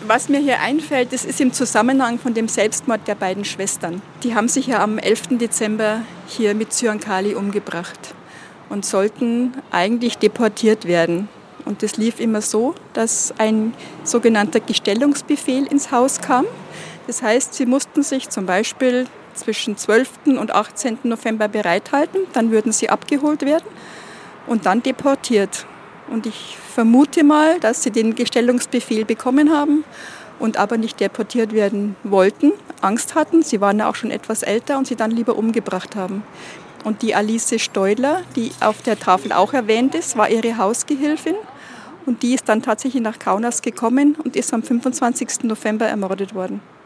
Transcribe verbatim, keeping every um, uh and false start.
Was mir hier einfällt, das ist im Zusammenhang von dem Selbstmord der beiden Schwestern. Die haben sich ja am elften Dezember hier mit Zyankali umgebracht und sollten eigentlich deportiert werden. Und das lief immer so, dass ein sogenannter Gestellungsbefehl ins Haus kam. Das heißt, sie mussten sich zum Beispiel zwischen zwölften und achtzehnten November bereithalten, dann würden sie abgeholt werden und dann deportiert. Und ich vermute mal, dass sie den Gestellungsbefehl bekommen haben und aber nicht deportiert werden wollten, Angst hatten. Sie waren ja auch schon etwas älter und sie dann lieber umgebracht haben. Und die Alice Steudler, die auf der Tafel auch erwähnt ist, war ihre Hausgehilfin. Und die ist dann tatsächlich nach Kaunas gekommen und ist am fünfundzwanzigsten November ermordet worden.